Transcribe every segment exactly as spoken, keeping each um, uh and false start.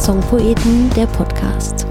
Songpoeten, der Podcast.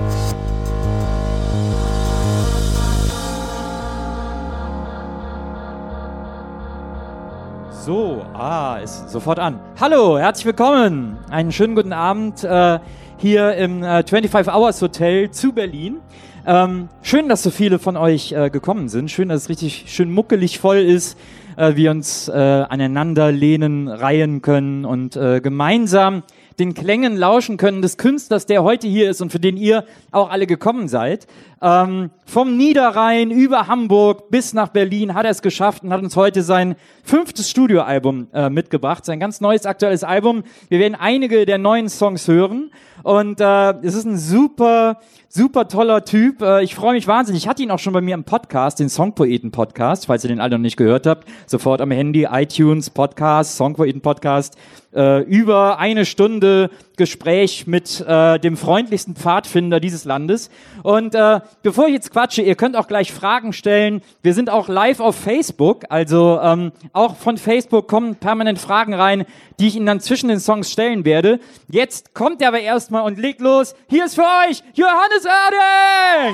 So, ah, ist sofort an. Hallo, herzlich willkommen. Einen schönen guten Abend äh, hier im äh, fünfundzwanzig Hours Hotel zu Berlin. Ähm, schön, dass so viele von euch äh, gekommen sind. Schön, dass es richtig schön muckelig voll ist. Äh, wir uns äh, aneinander lehnen, reihen können und äh, gemeinsam den Klängen lauschen können des Künstlers, der heute hier ist und für den ihr auch alle gekommen seid. Ähm, vom Niederrhein über Hamburg bis nach Berlin hat er es geschafft und hat uns heute sein fünftes Studioalbum äh, mitgebracht, sein ganz neues aktuelles Album. Wir werden einige der neuen Songs hören und äh, es ist ein super, super toller Typ. Äh, ich freue mich wahnsinnig. Ich hatte ihn auch schon bei mir im Podcast, den Songpoeten-Podcast, falls ihr den alle noch nicht gehört habt. Sofort am Handy, iTunes, Podcast, Songpoeten-Podcast. Äh, über eine Stunde Gespräch mit äh, dem freundlichsten Pfadfinder dieses Landes. Und äh, bevor ich jetzt quatsche, ihr könnt auch gleich Fragen stellen. Wir sind auch live auf Facebook, also ähm, auch von Facebook kommen permanent Fragen rein, die ich Ihnen dann zwischen den Songs stellen werde. Jetzt kommt er aber erstmal und legt los. Hier ist für euch Johannes Oerding!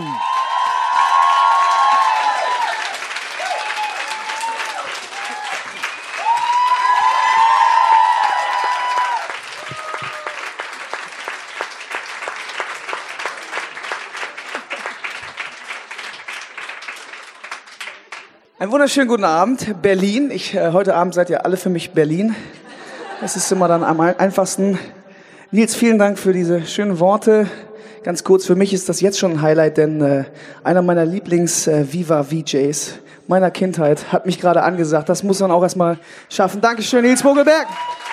Einen wunderschönen guten Abend, Berlin. Ich, äh, heute Abend seid ihr alle für mich Berlin. Es ist immer dann am einfachsten. Nils, vielen Dank für diese schönen Worte. Ganz kurz, für mich ist das jetzt schon ein Highlight, denn äh, einer meiner Lieblings-Viva-V Js meiner Kindheit hat mich gerade angesagt. Das muss man auch erstmal schaffen. Dankeschön, Nils Vogelberg.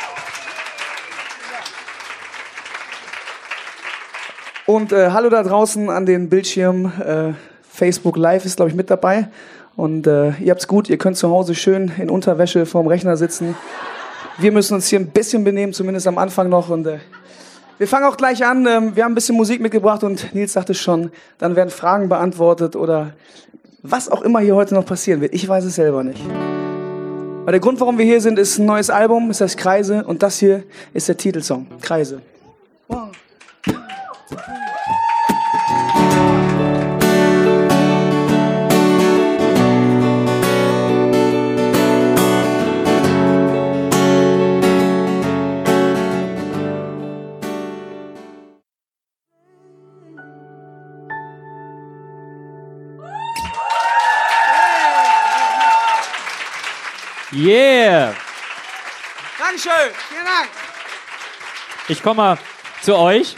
Und äh, hallo da draußen an den Bildschirmen. Äh, Facebook Live ist, glaube ich, mit dabei. Und äh, ihr habt's gut, ihr könnt zu Hause schön in Unterwäsche vorm Rechner sitzen. Wir müssen uns hier ein bisschen benehmen, zumindest am Anfang noch. Und äh, wir fangen auch gleich an. Ähm, wir haben ein bisschen Musik mitgebracht und Nils sagte schon, dann werden Fragen beantwortet oder was auch immer hier heute noch passieren wird. Ich weiß es selber nicht. Aber der Grund, warum wir hier sind, ist ein neues Album, es heißt Kreise und das hier ist der Titelsong, Kreise. Wow. Yeah! Dankeschön, vielen Dank. Ich komme mal zu euch.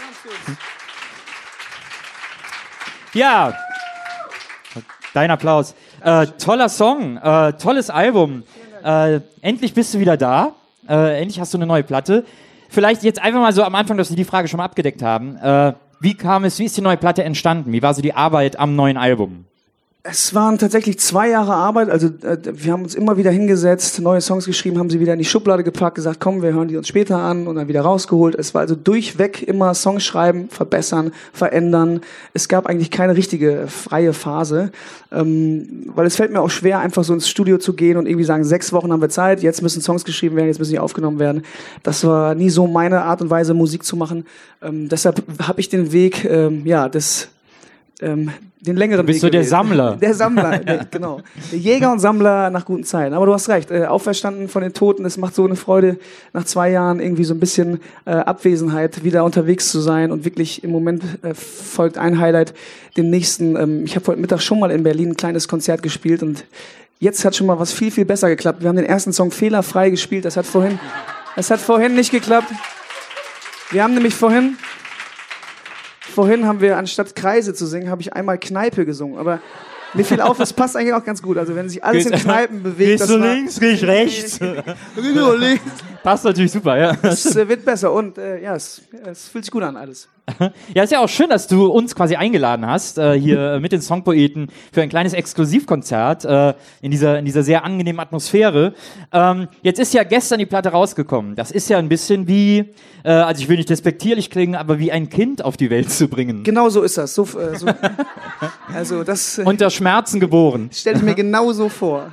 Ja, dein Applaus. Äh, toller Song, äh, tolles Album. Äh, endlich bist du wieder da. Äh, endlich hast du eine neue Platte. Vielleicht jetzt einfach mal so am Anfang, dass wir die Frage schon mal abgedeckt haben. Äh, wie kam es, wie ist die neue Platte entstanden? Wie war so die Arbeit am neuen Album? Es waren tatsächlich zwei Jahre Arbeit, also äh, wir haben uns immer wieder hingesetzt, neue Songs geschrieben, haben sie wieder in die Schublade gepackt, gesagt, komm, wir hören die uns später an und dann wieder rausgeholt. Es war also durchweg immer Songs schreiben, verbessern, verändern. Es gab eigentlich keine richtige freie Phase, ähm, weil es fällt mir auch schwer, einfach so ins Studio zu gehen und irgendwie sagen, sechs Wochen haben wir Zeit, jetzt müssen Songs geschrieben werden, jetzt müssen die aufgenommen werden. Das war nie so meine Art und Weise, Musik zu machen. Ähm, deshalb habe ich den Weg, ähm, ja, des Ähm, den längeren Weg. Bist du der Sammler? Der Sammler, der, genau. Der Jäger und Sammler nach guten Zeiten. Aber du hast recht, äh, auferstanden von den Toten, es macht so eine Freude, nach zwei Jahren irgendwie so ein bisschen äh, Abwesenheit wieder unterwegs zu sein und wirklich im Moment äh, folgt ein Highlight dem nächsten. Ähm, ich habe heute Mittag schon mal in Berlin ein kleines Konzert gespielt und jetzt hat schon mal was viel, viel besser geklappt. Wir haben den ersten Song fehlerfrei gespielt, das hat vorhin, das hat vorhin nicht geklappt. Wir haben nämlich vorhin Vorhin haben wir, anstatt Kreise zu singen, habe ich einmal Kneipe gesungen. Aber mir fiel auf, das passt eigentlich auch ganz gut. Also wenn sich alles in Kneipen bewegt... Gehst du links, geh ich rechts. links. Passt natürlich super, ja. Es äh, wird besser und äh, ja, es, es fühlt sich gut an alles. Ja, ist ja auch schön, dass du uns quasi eingeladen hast, äh, hier mit den Songpoeten für ein kleines Exklusivkonzert äh, in dieser in dieser sehr angenehmen Atmosphäre. Ähm, jetzt ist ja gestern die Platte rausgekommen. Das ist ja ein bisschen wie, äh, also ich will nicht despektierlich klingen, aber wie ein Kind auf die Welt zu bringen. Genau so ist das. So, äh, so, also das. Äh, Unter Schmerzen geboren. Stelle ich mir genau so vor.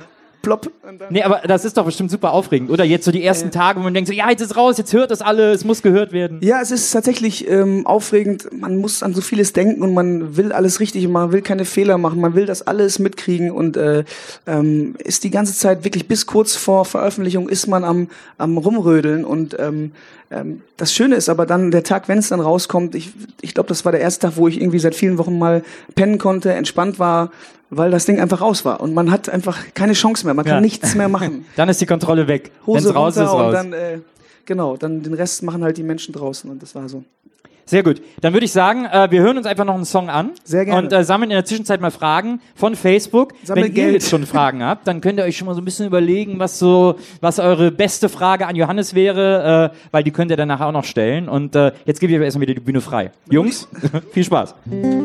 plopp. Und dann Nee, aber das ist doch bestimmt super aufregend, oder? Jetzt so die ersten Tage, wo man denkt so, ja, jetzt ist raus, jetzt hört das alle, es muss gehört werden. Ja, es ist tatsächlich ähm, aufregend. Man muss an so vieles denken und man will alles richtig machen, man will keine Fehler machen, man will das alles mitkriegen und äh, ähm, ist die ganze Zeit wirklich bis kurz vor Veröffentlichung ist man am, am Rumrödeln und ähm, ähm, das Schöne ist aber dann der Tag, wenn es dann rauskommt, ich, ich glaube, das war der erste Tag, wo ich irgendwie seit vielen Wochen mal pennen konnte, entspannt war, weil das Ding einfach raus war und man hat einfach keine Chance mehr, man kann Ja. nichts mehr machen. Dann ist die Kontrolle weg. Hose Wenn's raus runter ist, raus. und dann, äh, genau, dann den Rest machen halt die Menschen draußen und das war so. Sehr gut. Dann würde ich sagen, äh, wir hören uns einfach noch einen Song an. Sehr gerne. Und äh, sammeln in der Zwischenzeit mal Fragen von Facebook. Sammel Wenn ihr Geld. jetzt schon Fragen habt, dann könnt ihr euch schon mal so ein bisschen überlegen, was so, was eure beste Frage an Johannes wäre, äh, weil die könnt ihr danach auch noch stellen. Und äh, jetzt gebe ich aber erstmal wieder die Bühne frei. Jungs, viel Spaß.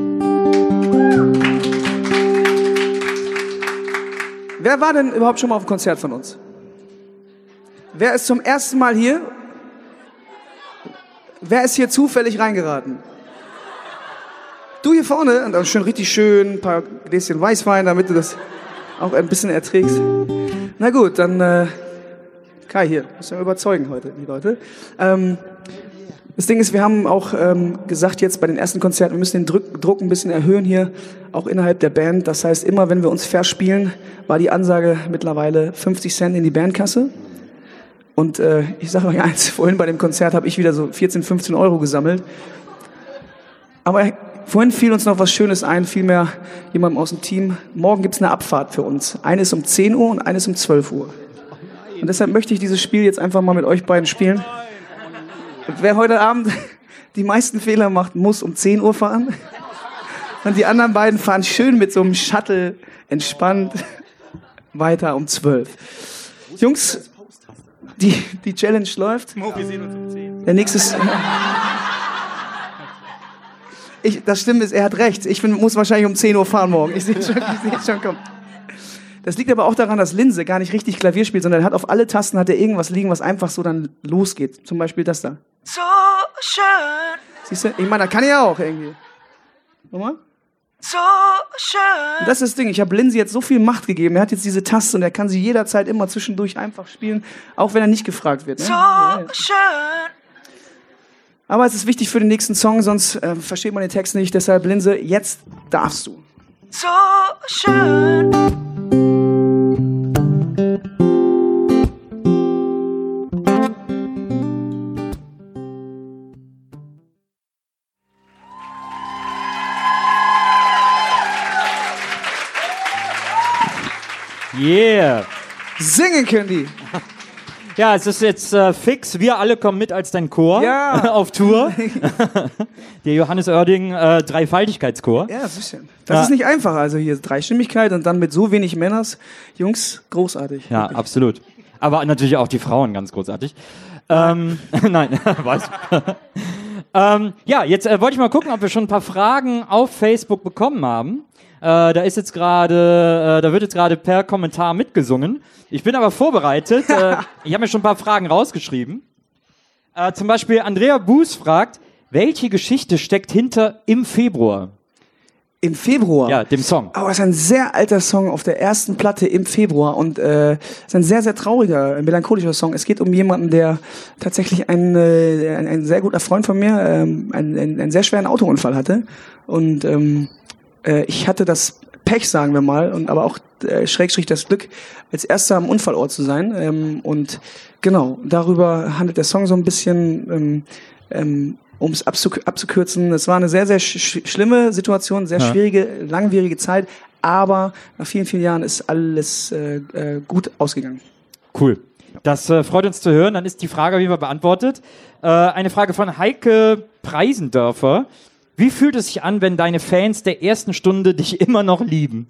Wer war denn überhaupt schon mal auf dem Konzert von uns? Wer ist zum ersten Mal hier? Wer ist hier zufällig reingeraten? Du hier vorne, und dann schön richtig schön, ein paar Gläschen Weißwein, damit du das auch ein bisschen erträgst. Na gut, dann äh, Kai hier, muss ja überzeugen heute, die Leute. Ähm, das Ding ist, wir haben auch ähm, gesagt jetzt bei den ersten Konzerten, wir müssen den Druck, Druck ein bisschen erhöhen hier, auch innerhalb der Band. Das heißt, immer wenn wir uns verspielen, war die Ansage mittlerweile fünfzig Cent in die Bandkasse. Und äh, ich sage euch eins, vorhin bei dem Konzert habe ich wieder so vierzehn, fünfzehn Euro gesammelt. Aber vorhin fiel uns noch was Schönes ein, vielmehr jemandem aus dem Team. Morgen gibt's eine Abfahrt für uns. Eine ist um zehn Uhr und eine ist um zwölf Uhr. Und deshalb möchte ich dieses Spiel jetzt einfach mal mit euch beiden spielen. Wer heute Abend die meisten Fehler macht, muss um zehn Uhr fahren. Und die anderen beiden fahren schön mit so einem Shuttle entspannt weiter um zwölf. Jungs, die, die Challenge läuft. Der nächste ist... Ich, das Schlimme ist, er hat recht. Ich bin, muss wahrscheinlich um zehn Uhr fahren morgen. Ich sehe schon, ich sehe schon, komm. Das liegt aber auch daran, dass Linse gar nicht richtig Klavier spielt, sondern er hat auf alle Tasten hat er irgendwas liegen, was einfach so dann losgeht. Zum Beispiel das da. So schön, Siehst du? Ich meine, da kann er auch irgendwie. Nochmal? so schön. Und das ist das Ding. Ich habe Linse jetzt so viel Macht gegeben. Er hat jetzt diese Taste und er kann sie jederzeit immer zwischendurch einfach spielen, auch wenn er nicht gefragt wird. Ne? So Ja, ja. schön, Aber es ist wichtig für den nächsten Song, sonst äh, versteht man den Text nicht. Deshalb, Linse, jetzt darfst du. so schön. Yeah. Singen können die. Ja, es ist jetzt äh, fix. Wir alle kommen mit als dein Chor Ja. auf Tour. Der Johannes Oerding äh, Dreifaltigkeitschor. Ja, sicher. Das Ja. ist nicht einfach. Also hier Dreistimmigkeit und dann mit so wenig Männers. Jungs, großartig. Ja, absolut. Aber natürlich auch die Frauen ganz großartig. Ähm, nein, was? ähm, ja, jetzt äh, wollte ich mal gucken, ob wir schon ein paar Fragen auf Facebook bekommen haben. Äh, da ist jetzt gerade, äh, da wird jetzt gerade per Kommentar mitgesungen. Ich bin aber vorbereitet. äh, ich habe mir schon ein paar Fragen rausgeschrieben. Äh, zum Beispiel Andrea Buß fragt, welche Geschichte steckt hinter Im Februar? Im Februar. Ja, dem Song. Aber es ist ein sehr alter Song auf der ersten Platte im Februar und äh, es ist ein sehr, sehr trauriger, melancholischer Song. Es geht um jemanden, der tatsächlich ein, äh, ein, ein sehr guter Freund von mir ähm, einen, einen, einen sehr schweren Autounfall hatte und ähm, äh, ich hatte das Pech, sagen wir mal, und aber auch äh, Schrägstrich das Glück, als erster am Unfallort zu sein ähm, und genau, darüber handelt der Song so ein bisschen ähm, ähm, um es abzuk- abzukürzen, es war eine sehr, sehr sch- schlimme Situation, sehr Ja. schwierige, langwierige Zeit, aber nach vielen, vielen Jahren ist alles äh, äh, gut ausgegangen. Cool. Das äh, freut uns zu hören. Dann ist die Frage auf jeden Fall beantwortet. Äh, eine Frage von Heike Preisendörfer. Wie fühlt es sich an, wenn deine Fans der ersten Stunde dich immer noch lieben?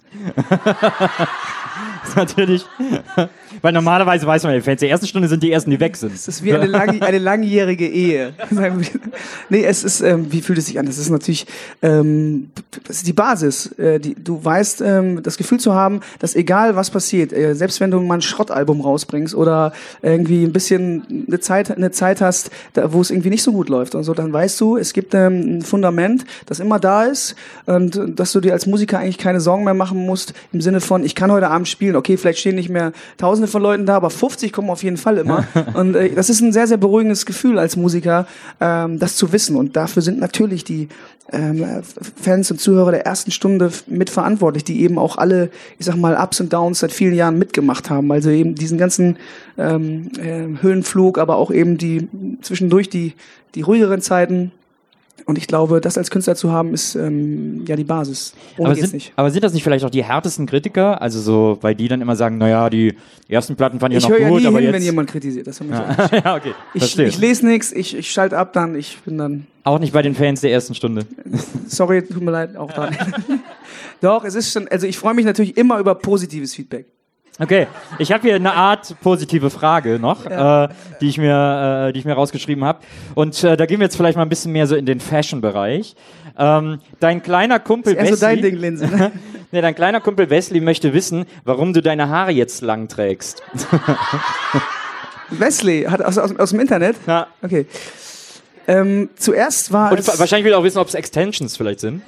Das ist natürlich, weil normalerweise weiß man, die Fans der ersten Stunde sind die ersten, die weg sind. Es ist wie eine, lang, eine langjährige Ehe. Nee, es ist, ähm, wie fühlt es sich an? Das ist natürlich, ähm, das ist die Basis. Äh, die, du weißt, ähm, das Gefühl zu haben, dass egal was passiert, äh, selbst wenn du mal ein Schrottalbum rausbringst oder irgendwie ein bisschen eine Zeit, eine Zeit hast, da, wo es irgendwie nicht so gut läuft und so, dann weißt du, es gibt ähm, ein Fundament Fundament, das immer da ist und äh, dass du dir als Musiker eigentlich keine Sorgen mehr machen musst im Sinne von, ich kann heute Abend spielen, okay, vielleicht stehen nicht mehr Tausende von Leuten da, aber fünfzig kommen auf jeden Fall immer. Und äh, das ist ein sehr, sehr beruhigendes Gefühl als Musiker, ähm, das zu wissen. Und dafür sind natürlich die ähm, Fans und Zuhörer der ersten Stunde mitverantwortlich, die eben auch alle, ich sag mal, Ups und Downs seit vielen Jahren mitgemacht haben. Also eben diesen ganzen ähm, äh, Höhenflug, aber auch eben die zwischendurch die, die ruhigeren Zeiten. Und ich glaube, das als Künstler zu haben, ist ähm, ja die Basis. Ohne aber, geht's sind, nicht. aber sind das nicht vielleicht auch die härtesten Kritiker? Also so, weil die dann immer sagen, naja, die ersten Platten fanden ich Ich noch höre ja gut, nie aber hin, jetzt... wenn jemand kritisiert. Das ja. ja, okay, ich, verstehe. ich lese nichts, ich, ich schalte ab dann, ich bin dann... Auch nicht bei den Fans der ersten Stunde. Sorry, tut mir leid, auch dann. Doch, es ist schon, also ich freue mich natürlich immer über positives Feedback. Okay, ich habe hier eine Art positive Frage noch, Ja. äh, die ich mir, äh, die ich mir rausgeschrieben habe. Und äh, da gehen wir jetzt vielleicht mal ein bisschen mehr so in den Fashion-Bereich. Ähm, dein kleiner Kumpel Ist eher so Wesley, dein Ding, Linse. Ne? nee, dein kleiner Kumpel Wesley möchte wissen, warum du deine Haare jetzt lang trägst. Wesley, hat aus, aus, aus dem Internet? Ja. Okay. Ähm, zuerst war Und es... wahrscheinlich will er auch wissen, ob es Extensions vielleicht sind.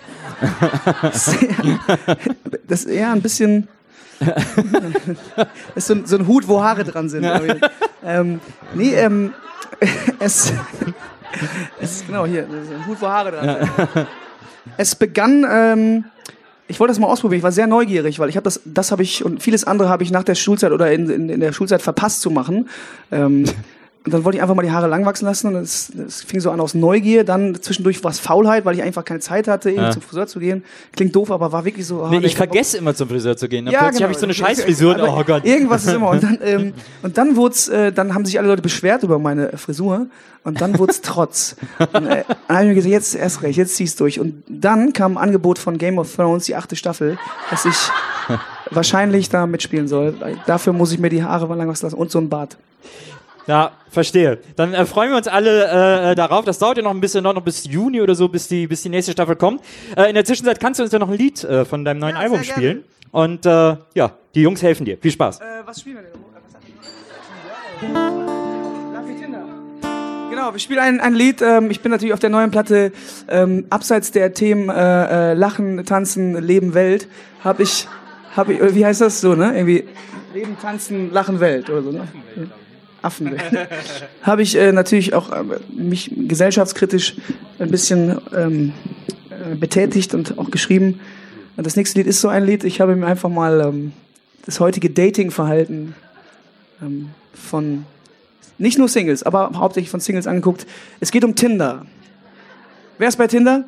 Das ist eher ein bisschen... Das ist so ein, so ein Hut, wo Haare dran sind. ähm, nee, ähm, es, es... Genau, hier, das ist ein Hut, wo Haare dran sind. Es begann... Ähm, ich wollte das mal ausprobieren, ich war sehr neugierig, weil ich habe das, das habe ich und vieles andere habe ich nach der Schulzeit oder in, in, in der Schulzeit verpasst zu machen. Ähm, und dann wollte ich einfach mal die Haare lang wachsen lassen und es, es fing so an aus Neugier, dann zwischendurch war es Faulheit, weil ich einfach keine Zeit hatte, irgendwie Ja. zum Friseur zu gehen. Klingt doof, aber war wirklich so... ah, Nee, nee, ich vergesse immer zum Friseur zu gehen. Dann ja, plötzlich genau. habe ich so eine Scheißfrisur. Aber Oh Gott. Irgendwas ist immer. Und dann, ähm, und dann wurd's, äh, dann haben sich alle Leute beschwert über meine Frisur. Und dann wurde es Trotz. Und, äh, dann habe ich mir gesagt, jetzt erst recht, jetzt zieh's durch. Und dann kam ein Angebot von Game of Thrones, die achte Staffel, dass ich wahrscheinlich da mitspielen soll. Dafür muss ich mir die Haare mal lang wachsen lassen und so ein Bart. Ja, verstehe. Dann äh, freuen wir uns alle äh, darauf. Das dauert ja noch ein bisschen, noch, noch bis Juni oder so, bis die, bis die nächste Staffel kommt. Äh, in der Zwischenzeit kannst du uns ja noch ein Lied äh, von deinem neuen Ja, Album sehr spielen. Und äh, ja, die Jungs helfen dir. Viel Spaß. Äh, was spielen wir denn? Love Me Tinder. Genau, wir spielen ein, ein Lied. Ähm, ich bin natürlich auf der neuen Platte, ähm, abseits der Themen äh, äh, Lachen, Tanzen, Leben, Welt, habe ich, hab ich, wie heißt das so, ne? Irgendwie Leben, Tanzen, Lachen, Welt oder so, ne? Affenwelt. Habe ich äh, natürlich auch äh, mich gesellschaftskritisch ein bisschen ähm, äh, betätigt und auch geschrieben. Und das nächste Lied ist so ein Lied. Ich habe mir einfach mal ähm, das heutige Dating-Verhalten ähm, von nicht nur Singles, aber hauptsächlich von Singles angeguckt. Es geht um Tinder. Wer ist bei Tinder?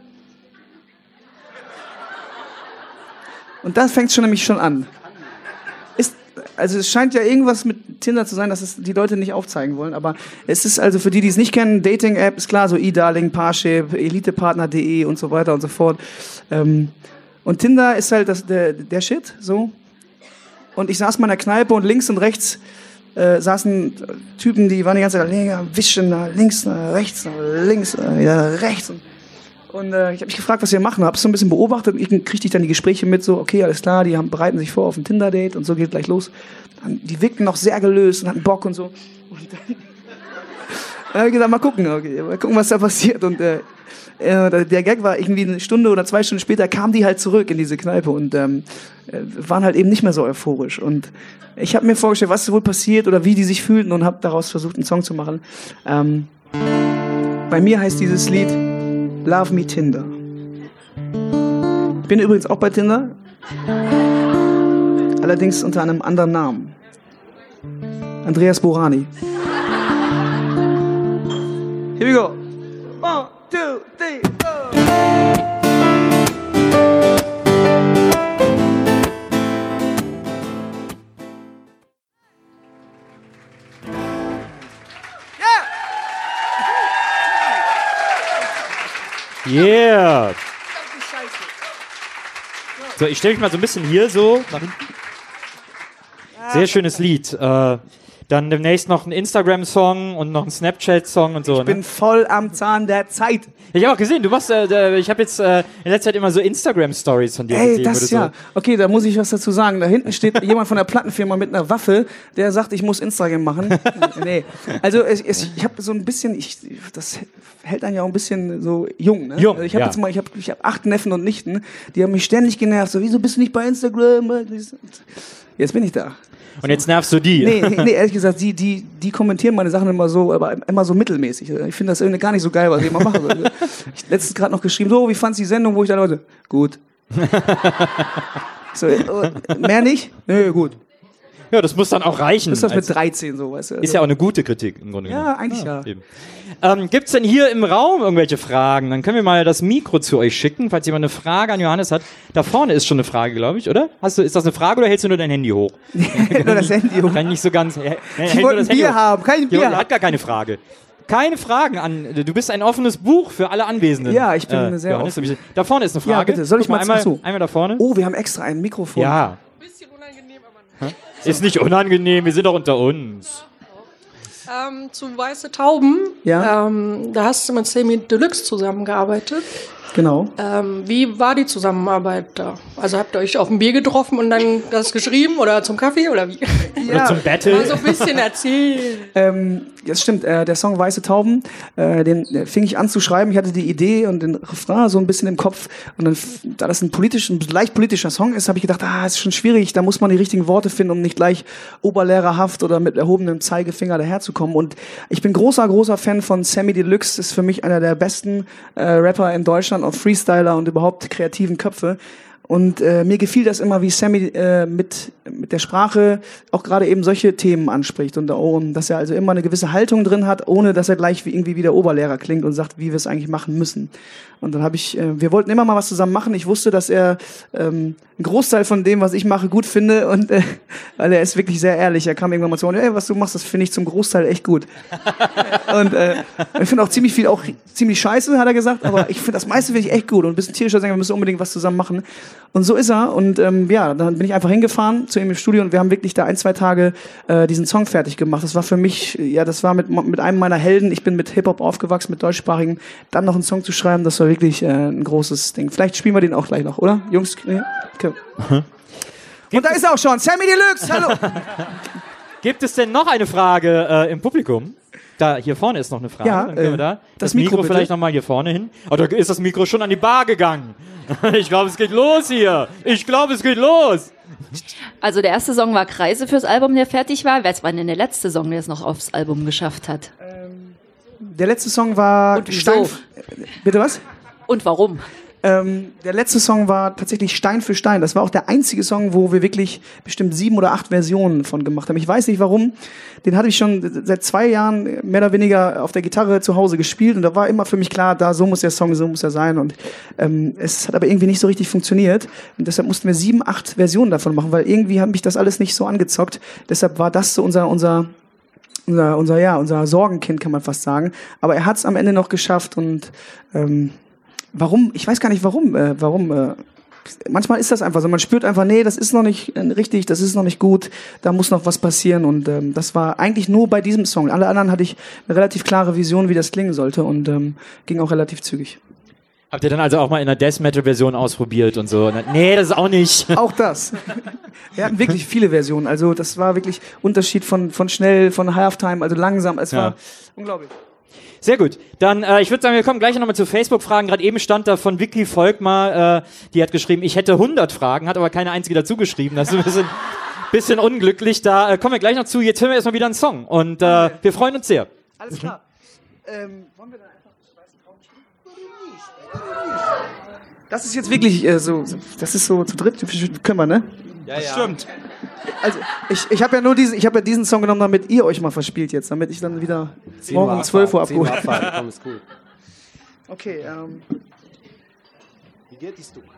Und da fängt es schon nämlich schon an. Ist, also es scheint ja irgendwas mit Tinder zu sein, dass es die Leute nicht aufzeigen wollen, aber es ist also für die, die es nicht kennen, Dating-App ist klar, so eDarling, Parship, elitepartner punkt de und so weiter und so fort. Ähm, und Tinder ist halt das, der, der Shit, so. Und ich saß mal in der Kneipe und links und rechts äh, saßen Typen, die waren die ganze Zeit länger wischen, nach links, nach rechts, nach links, äh, wieder rechts. Und, und äh, ich habe mich gefragt, was wir machen. Hab's so ein bisschen beobachtet und ich kriegte ich dann die Gespräche mit, so, okay, alles klar, die haben, bereiten sich vor auf ein Tinder-Date und so geht gleich los. Dann, die wirkten noch sehr gelöst und hatten Bock und so. Und dann, dann habe ich gesagt, mal gucken, okay, mal gucken, was da passiert. Und äh, äh, der Gag war irgendwie eine Stunde oder zwei Stunden später kamen die halt zurück in diese Kneipe und ähm, äh, waren halt eben nicht mehr so euphorisch. Und ich habe mir vorgestellt, was wohl passiert oder wie die sich fühlten und habe daraus versucht, einen Song zu machen. Ähm, bei mir heißt dieses Lied Love Me Tinder. Ich bin übrigens auch bei Tinder, allerdings unter einem anderen Namen. Andreas Borani. Here we go. One, two, three, go. Yeah! So, ich stelle mich mal so ein bisschen hier so. Sehr schönes Lied. Äh, da Dann demnächst noch ein Instagram-Song und noch ein Snapchat-Song und so. Ich bin ne? voll am Zahn der Zeit. Ich habe auch gesehen, du machst, äh, ich habe jetzt äh, in letzter Zeit immer so Instagram-Stories von dir Ey, gesehen. das oder so. ja. Okay, da muss ich was dazu sagen. Da hinten steht jemand von der Plattenfirma mit einer Waffe, der sagt, ich muss Instagram machen. Nee. Also es, es, ich habe so ein bisschen, ich, das hält einen ja auch ein bisschen so jung. Ne? Jung, Also ich habe ja. jetzt mal, ich habe ich hab acht Neffen und Nichten, die haben mich ständig genervt. So, wieso bist du nicht bei Instagram? Jetzt bin ich da. Und jetzt nervst du die. Nee, nee, nee, ehrlich gesagt, die, die, die kommentieren meine Sachen immer so, aber immer so mittelmäßig. Ich finde das irgendwie gar nicht so geil, was ich immer mache. Ich letztens gerade noch geschrieben, so, wie fandst du die Sendung, wo ich dann Leute, gut. So, äh, mehr nicht? Nö, gut. Ja, das muss dann auch reichen. Ist das als- mit dreizehn so, weißt du? Ist ja auch eine gute Kritik im Grunde genommen. Ja, eigentlich ja. Eben. Ähm, Gibt es denn hier im Raum irgendwelche Fragen? Dann können wir mal das Mikro zu euch schicken, falls jemand eine Frage an Johannes hat. Da vorne ist schon eine Frage, glaube ich, oder? Hast du, ist das eine Frage oder hältst du nur dein Handy hoch? Nur das Handy hoch. Kann ich nicht so ganz. Äh, Ich wollte ein Bier haben, kein Bier Er haben. hat gar keine Frage. Keine Fragen an. Du bist ein offenes Buch für alle Anwesenden. Ja, ich bin sehr Johannes, Da vorne ist eine Frage. Ja, bitte. Soll ich Guck mal- einmal, ach so. einmal da vorne? Oh, wir haben extra ein Mikrofon. Ja. Bisschen unangenehm, aber nicht. Ist nicht unangenehm, wir sind doch unter uns. Ähm, zu Weiße Tauben, Ja. ähm, da hast du mit Semi Deluxe zusammengearbeitet. Genau. Ähm, wie war die Zusammenarbeit da? Also habt ihr euch auf ein Bier getroffen und dann das geschrieben oder zum Kaffee oder wie? Oder zum Battle. Mal so ein bisschen erzählen. Ähm, das stimmt, äh, der Song Weiße Tauben, äh, den äh, fing ich an zu schreiben. Ich hatte die Idee und den Refrain so ein bisschen im Kopf. Und dann, f- da das ein politisch, ein leicht politischer Song ist, habe ich gedacht, ah, ist schon schwierig, da muss man die richtigen Worte finden, um nicht gleich oberlehrerhaft oder mit erhobenem Zeigefinger daherzukommen. Und ich bin großer, großer Fan von Semi Deluxe, ist für mich einer der besten äh, Rapper in Deutschland, auch Freestyler und überhaupt kreativen Köpfe. Und äh, mir gefiel das immer, wie Sammy äh, mit mit der Sprache auch gerade eben solche Themen anspricht und oh, dass er also immer eine gewisse Haltung drin hat, ohne dass er gleich wie, irgendwie wie der Oberlehrer klingt und sagt, wie wir es eigentlich machen müssen. Und dann habe ich, äh, wir wollten immer mal was zusammen machen. Ich wusste, dass er ähm, einen Großteil von dem, was ich mache, gut finde und äh, weil er ist wirklich sehr ehrlich. Er kam irgendwann mal zu mir, ey, was du machst, das finde ich zum Großteil echt gut. Und äh, ich finde auch ziemlich viel auch ziemlich scheiße, hat er gesagt, aber ich finde das meiste finde ich echt gut und ein bisschen tierischer Sänger, wir müssen unbedingt was zusammen machen. Und so ist er und ähm, ja, dann bin ich einfach hingefahren zu ihm im Studio und wir haben wirklich da ein, zwei Tage äh, diesen Song fertig gemacht. Das war für mich, ja, das war mit mit einem meiner Helden. Ich bin mit Hip-Hop aufgewachsen, mit deutschsprachigen. Dann noch einen Song zu schreiben, das war wirklich äh, ein großes Ding. Vielleicht spielen wir den auch gleich noch, oder? Jungs, nee? Okay. Und da ist er auch schon, Semi Deluxe, hallo! Gibt es denn noch eine Frage äh, im Publikum? Da, hier vorne ist noch eine Frage. Ja, Dann können wir äh, da. das Das, Mikro, Mikro bitte. vielleicht nochmal hier vorne hin. Oder ist das Mikro schon an die Bar gegangen? Ich glaube, es geht los hier. Ich glaube, es geht los. Also der erste Song war Kreise fürs Album, der fertig war. Was war denn der letzte Song, der es noch aufs Album geschafft hat? Der letzte Song war Und wieso? Stein. Bitte was? Und warum? Ähm, der letzte Song war tatsächlich Stein für Stein. Das war auch der einzige Song, wo wir wirklich bestimmt sieben oder acht Versionen von gemacht haben. Ich weiß nicht warum. Den hatte ich schon seit zwei Jahren mehr oder weniger auf der Gitarre zu Hause gespielt und da war immer für mich klar, da so muss der Song, so muss er sein. Und ähm, es hat aber irgendwie nicht so richtig funktioniert und deshalb mussten wir sieben, acht Versionen davon machen, weil irgendwie hat mich das alles nicht so angezockt. Deshalb war das so unser unser unser unser ja unser Sorgenkind, kann man fast sagen. Aber er hat es am Ende noch geschafft und ähm, warum? Ich weiß gar nicht warum. Äh, warum? Äh, manchmal ist das einfach so. Man spürt einfach, nee, das ist noch nicht äh, richtig, das ist noch nicht gut. Da muss noch was passieren. Und ähm, das war eigentlich nur bei diesem Song. Alle anderen hatte ich eine relativ klare Vision, wie das klingen sollte und ähm, ging auch relativ zügig. Habt ihr dann also auch mal in einer Death Metal Version ausprobiert und so? Nee, das ist auch nicht. Auch das. Wir hatten wirklich viele Versionen. Also das war wirklich Unterschied von von schnell, von Halftime, also langsam. Es Ja. war unglaublich. Sehr gut. Dann, äh, ich würde sagen, wir kommen gleich nochmal zu Facebook-Fragen. Gerade eben stand da von Vicky Volkmar, äh, die hat geschrieben, ich hätte hundert Fragen, hat aber keine einzige dazu geschrieben. Das ist ein bisschen, bisschen unglücklich. Da äh, kommen wir gleich noch zu. Jetzt hören wir erstmal wieder einen Song. Und äh, wir freuen uns sehr. Alles klar. Ähm, wollen wir dann einfach Weiße Tauben spielen? Das ist jetzt wirklich äh, so, so- das ist so zu dritt, können wir, ne? Ja, ja. Stimmt. Also ich, ich habe ja nur diesen, ich habe ja diesen Song genommen, damit ihr euch mal verspielt jetzt, damit ich dann wieder morgen um zwölf Uhr abgeholt. Komm, ist cool. Okay, ähm, Wie geht die Stück?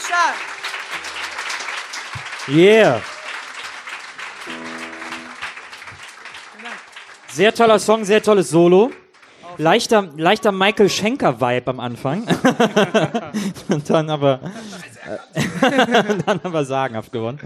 stark. Yeah. Sehr toller Song, sehr tolles Solo. Leichter, leichter Michael Schenker-Vibe am Anfang. Und dann aber, äh, dann aber sagenhaft gewonnen.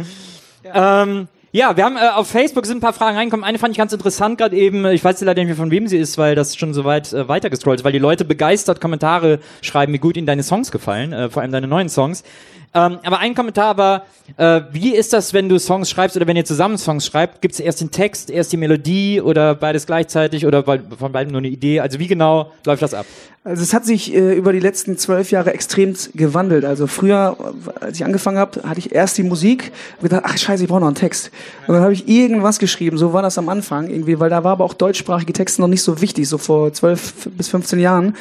Ja. Ähm, ja, wir haben äh, auf Facebook sind ein paar Fragen reingekommen. Eine fand ich ganz interessant gerade eben. Ich weiß leider nicht mehr, von wem sie ist, weil das schon so weit äh, weitergescrollt ist, weil die Leute begeistert Kommentare schreiben, wie gut ihnen deine Songs gefallen, äh, vor allem deine neuen Songs. Ähm, aber ein Kommentar war, äh, wie ist das, wenn du Songs schreibst oder wenn ihr zusammen Songs schreibt? Gibt es erst den Text, erst die Melodie oder beides gleichzeitig oder von beiden nur eine Idee? Also wie genau läuft das ab? Also es hat sich äh, über die letzten zwölf Jahre extrem gewandelt. Also früher, als ich angefangen habe, hatte ich erst die Musik und gedacht, ach scheiße, ich brauche noch einen Text. Und dann habe ich irgendwas geschrieben, so war das am Anfang irgendwie, weil da war aber auch deutschsprachige Texte noch nicht so wichtig, so vor zwölf bis fünfzehn Jahren.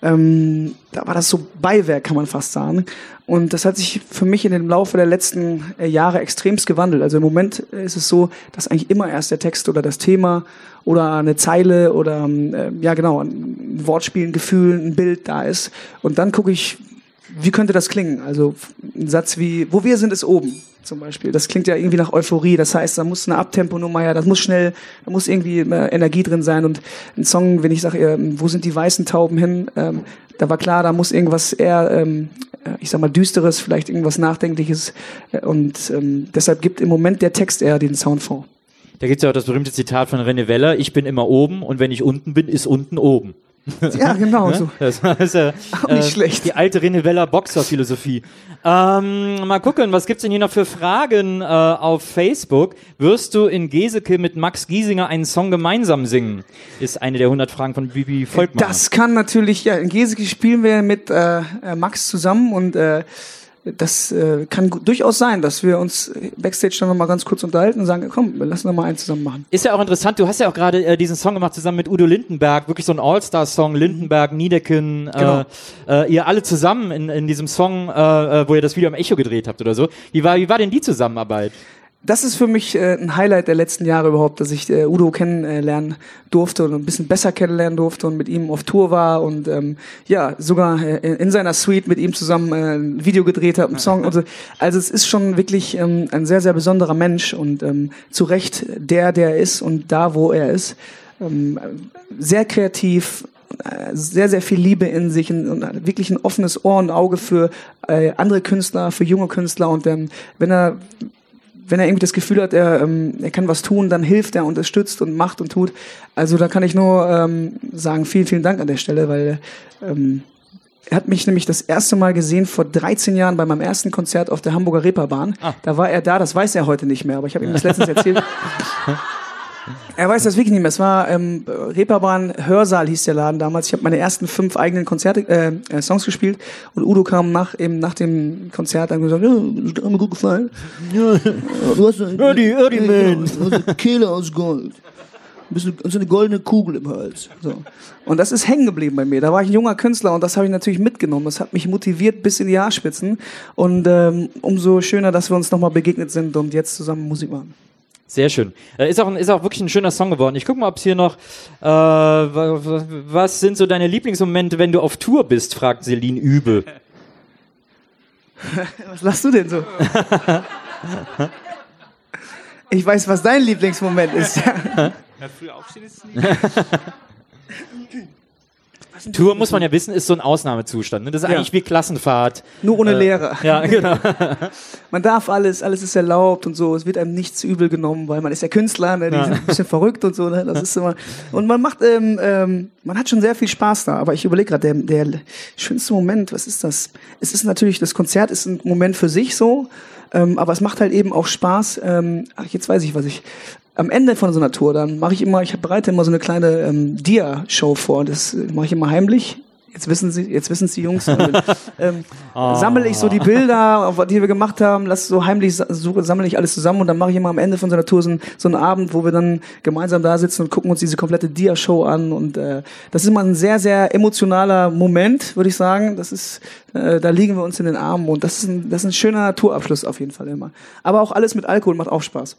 Ähm, da war das so Beiwerk, kann man fast sagen. Und das hat sich für mich in dem Laufe der letzten äh, Jahre extremst gewandelt. Also im Moment ist es so, dass eigentlich immer erst der Text oder das Thema oder eine Zeile oder äh, ja genau, ein Wortspiel, ein Gefühl, ein Bild da ist. Und dann gucke ich, wie könnte das klingen? Also ein Satz wie, wo wir sind, ist oben zum Beispiel. Das klingt ja irgendwie nach Euphorie. Das heißt, da muss eine Abtempo-Nummer her, das muss schnell, da muss irgendwie äh, Energie drin sein. Und ein Song, wenn ich sage, äh, wo sind die weißen Tauben hin? Ähm, da war klar, da muss irgendwas eher, ähm, ich sag mal, Düsteres, vielleicht irgendwas Nachdenkliches. Und ähm, deshalb gibt im Moment der Text eher den Sound vor. Da gibt es ja auch das berühmte Zitat von René Weller, ich bin immer oben und wenn ich unten bin, ist unten oben. Ja, genau ne? so. Das ist ja auch nicht äh, schlecht. Die alte René Weller Boxerphilosophie. Ähm, mal gucken, was gibt's denn hier noch für Fragen äh, auf Facebook? Wirst du in Geseke mit Max Giesinger einen Song gemeinsam singen? Ist eine der hundert Fragen von Bibi Volkmann. Das kann natürlich, ja, in Geseke spielen wir mit äh, Max zusammen und äh, das äh, kann gu- durchaus sein, dass wir uns Backstage dann nochmal ganz kurz unterhalten und sagen, komm, wir lassen noch mal einen zusammen machen. Ist ja auch interessant, du hast ja auch gerade äh, diesen Song gemacht zusammen mit Udo Lindenberg, wirklich so ein All-Star-Song, Lindenberg, Niedecken, Genau. äh, äh, ihr alle zusammen in, in diesem Song, äh, wo ihr das Video am Echo gedreht habt oder so. Wie war, wie war denn die Zusammenarbeit? Das ist für mich äh, ein Highlight der letzten Jahre überhaupt, dass ich äh, Udo kennenlernen durfte und ein bisschen besser kennenlernen durfte und mit ihm auf Tour war und ähm, ja, sogar äh, in seiner Suite mit ihm zusammen äh, ein Video gedreht habe, einen Song und so. Also es ist schon wirklich ähm, ein sehr, sehr besonderer Mensch und ähm, zu Recht der, der er ist und da, wo er ist. Ähm, sehr kreativ, sehr, sehr viel Liebe in sich und, und wirklich ein offenes Ohr und Auge für äh, andere Künstler, für junge Künstler und ähm, wenn er wenn er irgendwie das Gefühl hat, er, ähm, er kann was tun, dann hilft er, unterstützt und macht und tut. Also da kann ich nur ähm, sagen, vielen, vielen Dank an der Stelle, weil ähm, er hat mich nämlich das erste Mal gesehen vor dreizehn Jahren bei meinem ersten Konzert auf der Hamburger Reeperbahn. Ah. Da war er da, das weiß er heute nicht mehr, aber ich habe ihm das letztens erzählt. Er weiß das wirklich nicht mehr. Es war ähm, Reeperbahn Hörsaal hieß der Laden damals. Ich habe meine ersten fünf eigenen Konzerte, äh, äh, Songs gespielt und Udo kam nach eben nach dem Konzert und gesagt, ja, das hat mir gut gefallen. Ja, du hast eine, Eddie, Eddie, man. Du hast eine Kehle aus Gold. Ein bisschen, so eine goldene Kugel im Hals. So. Und das ist hängen geblieben bei mir. Da war ich ein junger Künstler und das habe ich natürlich mitgenommen. Das hat mich motiviert bis in die Haarspitzen. Und ähm, umso schöner, dass wir uns nochmal begegnet sind und jetzt zusammen Musik machen. Sehr schön. Äh, ist auch, ein, ist auch wirklich ein schöner Song geworden. Ich guck mal, ob es hier noch, äh, was sind so deine Lieblingsmomente, wenn du auf Tour bist, fragt Celine Übel. Was lachst du denn so? Ich weiß, was dein Lieblingsmoment ist. Ja, früh aufstehen ist nicht. Tour, muss man ja wissen, ist so ein Ausnahmezustand. Ne? Das ist Ja. eigentlich wie Klassenfahrt. Nur ohne Äh, Lehrer. Ja, genau. Man darf alles, alles ist erlaubt und so. Es wird einem nichts übel genommen, weil man ist ja Künstler, ne? Die Ja. sind ein bisschen verrückt und so. Ne? Das ist immer. Und man macht, ähm, ähm, man hat schon sehr viel Spaß da. Aber ich überlege gerade, der, der schönste Moment, was ist das? Es ist natürlich, das Konzert ist ein Moment für sich so, ähm, aber es macht halt eben auch Spaß. Ähm, ach, jetzt weiß ich, was ich. Am Ende von so einer Tour, dann mache ich immer, ich bereite immer so eine kleine ähm, Dia-Show vor. Das äh, mache ich immer heimlich. Jetzt wissen Sie, jetzt wissen es die Jungs. ähm, Oh. Sammle ich so die Bilder, auf- die wir gemacht haben, lass so heimlich, sa- suche, sammle ich alles zusammen und dann mache ich immer am Ende von so einer Tour so, ein, so einen Abend, wo wir dann gemeinsam da sitzen und gucken uns diese komplette Dia-Show an und äh, das ist immer ein sehr, sehr emotionaler Moment, würde ich sagen. Das ist, äh, da liegen wir uns in den Armen und das ist ein, das ist ein schöner Tourabschluss auf jeden Fall immer. Aber auch alles mit Alkohol macht auch Spaß.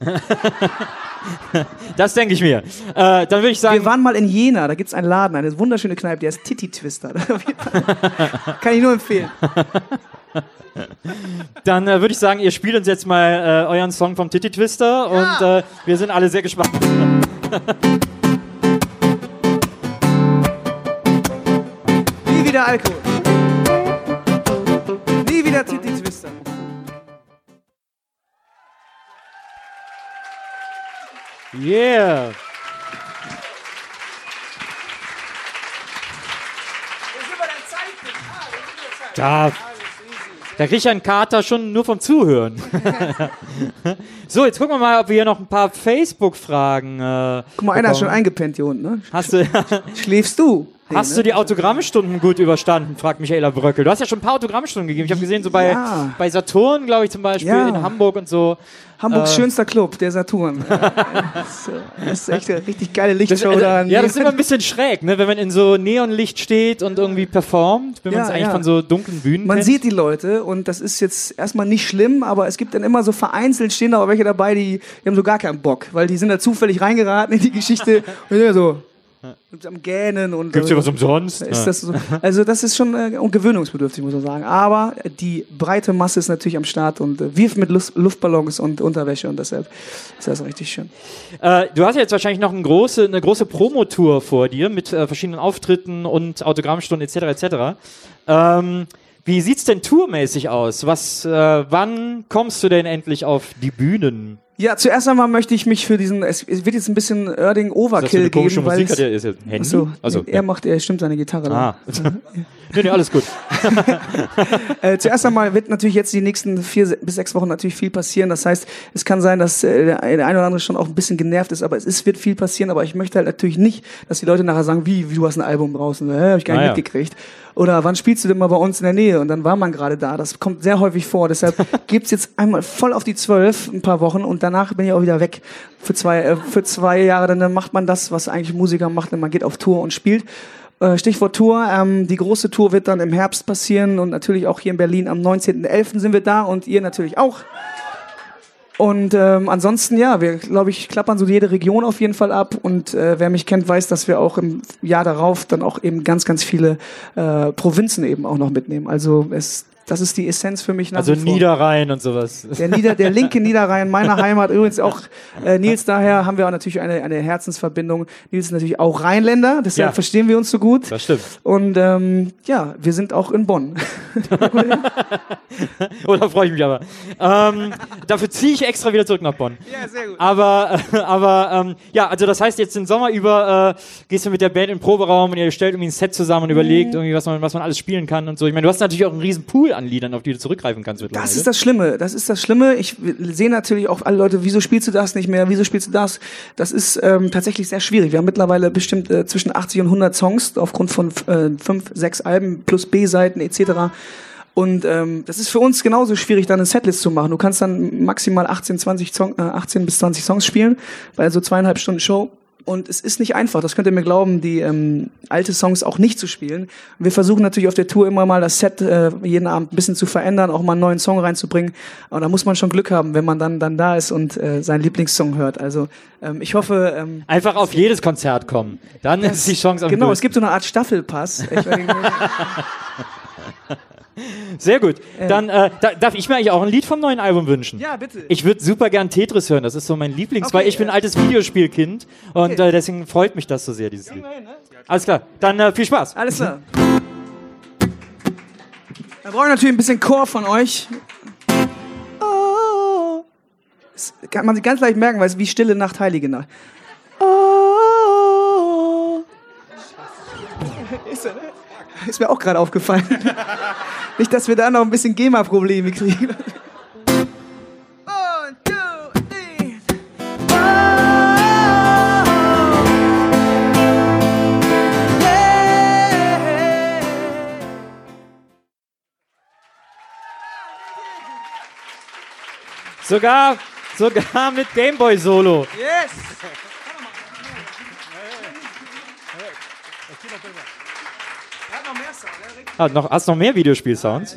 Das denke ich mir. Äh, dann würde ich sagen, Wir waren mal in Jena, da gibt's einen Laden, eine wunderschöne Kneipe, die heißt Titty Twister. Kann ich nur empfehlen. Dann äh, würde ich sagen, ihr spielt uns jetzt mal äh, euren Song vom Titty Twister und äh, wir sind alle sehr gespannt. Nie wieder Alkohol. Nie wieder Titty Twister. Yeah. Da, da krieg ich einen Kater schon nur vom Zuhören. So, jetzt gucken wir mal, ob wir hier noch ein paar Facebook-Fragen äh, Guck mal, einer ist schon bekommen. eingepennt hier unten, ne? Hast du, Schläfst du? hast du die Autogrammstunden gut überstanden, fragt Michaela Bröckel. Du hast ja schon ein paar Autogrammstunden gegeben. Ich habe gesehen, so bei, Ja. bei Saturn, glaube ich, zum Beispiel, Ja. in Hamburg und so. Hamburgs Äh, schönster Club, der Saturn. das, äh, das ist echt eine richtig geile Das, Lichtshow also, da. ja, das ist immer ein bisschen schräg, ne? Wenn man in so Neonlicht steht und irgendwie performt, wenn man Ja, es eigentlich ja. von so dunklen Bühnen Man kennt. sieht die Leute und das ist jetzt erstmal nicht schlimm, aber es gibt dann immer so vereinzelt, stehen da auch welche dabei, die, die haben so gar keinen Bock, weil die sind da zufällig reingeraten in die Geschichte und sind ja so und am Gähnen und Gibt's äh, hier was umsonst? ist Ja. das so, also das ist schon äh, gewöhnungsbedürftig, muss man sagen. Aber die breite Masse ist natürlich am Start und äh, wirft mit Lust, Luftballons und Unterwäsche und deshalb ist das richtig schön. Äh, du hast ja jetzt wahrscheinlich noch eine große, eine große Promotour vor dir mit äh, verschiedenen Auftritten und Autogrammstunden et cetera et cetera. Ähm, wie sieht's denn tourmäßig aus? Was, äh, wann kommst du denn endlich auf die Bühnen? Ja, zuerst einmal möchte ich mich für diesen, es, es wird jetzt ein bisschen Erding Das ist eine Overkill komische geben, weil Musik, es, hat er ist ja ein Handy? Achso, Also, er macht, er stimmt seine Gitarre. dann. ah. nee, nee, alles gut. Äh, zuerst einmal wird natürlich jetzt die nächsten vier se- bis sechs Wochen natürlich viel passieren. Das heißt, es kann sein, dass äh, der der eine oder andere schon auch ein bisschen genervt ist, aber es ist, wird viel passieren. Aber ich möchte halt natürlich nicht, dass die Leute nachher sagen, wie, wie du hast ein Album draußen, äh, hab ich gar nicht Ah, ja. mitgekriegt. Oder wann spielst du denn mal bei uns in der Nähe? Und dann war man gerade da. Das kommt sehr häufig vor. Deshalb gibt's jetzt einmal voll auf die zwölf, ein paar Wochen, und danach bin ich auch wieder weg. Für zwei, äh, für zwei Jahre, dann macht man das, was eigentlich Musiker macht, man geht auf Tour und spielt. Äh, Stichwort Tour, ähm, die große Tour wird dann im Herbst passieren und natürlich auch hier in Berlin am neunzehnten elften sind wir da und ihr natürlich auch. Und ähm, ansonsten, ja, wir, glaube ich, klappern so jede Region auf jeden Fall ab. Und äh, wer mich kennt, weiß, dass wir auch im Jahr darauf dann auch eben ganz, ganz viele äh, Provinzen eben auch noch mitnehmen. Also es, das ist die Essenz für mich nach Also wie vor. Niederrhein und sowas. Der, Nieder, der linke Niederrhein, meiner Heimat. Übrigens auch äh, Nils, daher haben wir auch natürlich eine, eine Herzensverbindung. Nils ist natürlich auch Rheinländer, deshalb Ja. verstehen wir uns so gut. Das stimmt. Und ähm, ja, wir sind auch in Bonn. Oh, da freue ich mich aber. Ähm, dafür ziehe ich extra wieder zurück nach Bonn. Ja, sehr gut. Aber, äh, aber ähm, ja, also das heißt, jetzt den Sommer über äh, gehst du mit der Band in den Proberaum und ihr stellt irgendwie ein Set zusammen und Mhm. überlegt, irgendwie, was man, was man alles spielen kann und so. Ich meine, du hast natürlich auch einen riesen Pool an Liedern, auf die du zurückgreifen kannst. mittlerweile. Das ist das Schlimme, das ist das Schlimme. Ich sehe natürlich auch alle Leute, wieso spielst du das nicht mehr, wieso spielst du das? Das ist ähm, tatsächlich sehr schwierig. Wir haben mittlerweile bestimmt äh, zwischen achtzig und hundert Songs aufgrund von äh, fünf, sechs Alben plus B-Seiten et cetera. Und ähm, das ist für uns genauso schwierig, dann eine Setlist zu machen. Du kannst dann maximal achtzehn, zwanzig Song, äh, achtzehn bis zwanzig Songs spielen bei so zweieinhalb Stunden Show. Und es ist nicht einfach, das könnt ihr mir glauben, die ähm, alte Songs auch nicht zu spielen. Wir versuchen natürlich auf der Tour immer mal das Set äh, jeden Abend ein bisschen zu verändern, auch mal einen neuen Song reinzubringen. Aber da muss man schon Glück haben, wenn man dann dann da ist und äh, seinen Lieblingssong hört. Also ähm, ich hoffe... Ähm, Einfach auf jedes Konzert kommen. Dann ist die Chance am Genau, größten. es gibt so eine Art Staffelpass. Ich weiß nicht, Sehr gut. Dann äh, da, darf ich mir eigentlich auch ein Lied vom neuen Album wünschen. ja, bitte. Ich würde super gern Tetris hören, das ist so mein Lieblings, Okay, weil ich bin ein altes Videospielkind und Okay. äh, deswegen freut mich das so sehr, dieses Lied. Alles klar, dann äh, viel Spaß. Alles klar. Da brauche ich natürlich ein bisschen Chor von euch. Oh. Das kann man sich ganz leicht merken, weil es wie Stille Nacht, Heilige Nacht. Oh. Ist, er, ne? Ist mir auch gerade aufgefallen. Nicht, dass wir da noch ein bisschen GEMA-Probleme kriegen. One, two, three. Sogar, sogar mit Gameboy Solo. Yes! Ah, noch, hast du noch mehr Videospiel-Sounds?